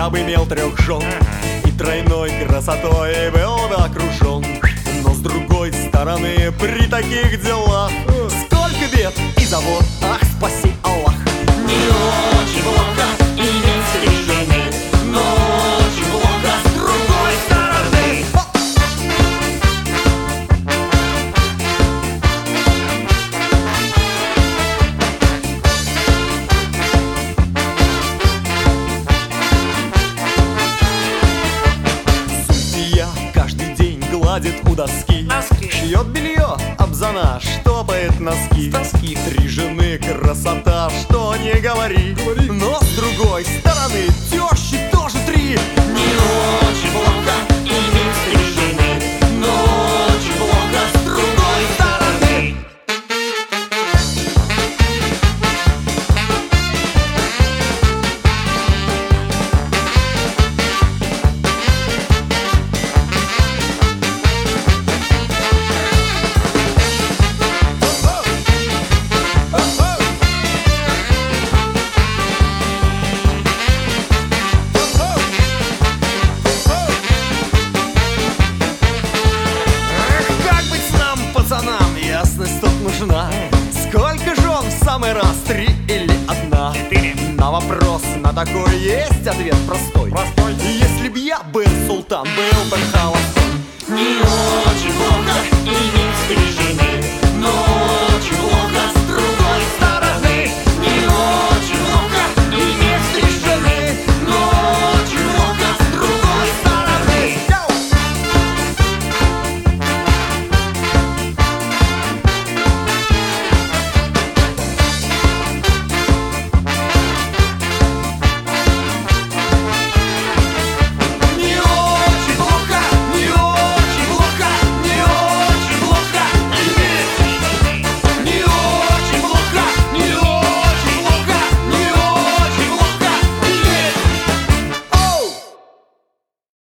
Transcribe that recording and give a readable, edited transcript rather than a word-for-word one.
я бы имел 3 жен и тройной красотой был бы окружен. Но с другой стороны, при таких делах сколько бед и забот, ах, спаси Аллах. Не очень плохо иметь 3 жены, но очень плохо с другой стороны. Судья каждый день гладит у доски, шьет белье, абзана, штопает носки. 3 жены красота, что не говори. Но с другой стороны, тещи тоже 3. Не очень плохо иметь 3 жены, но очень плохо с другой стороны. Пацанам ясность тут нужна. Сколько жен в самый раз, 3 или 1? На вопрос на такой есть ответ простой. Если б я был султан, был бы холостой. Не очень плохо иметь 3 жены,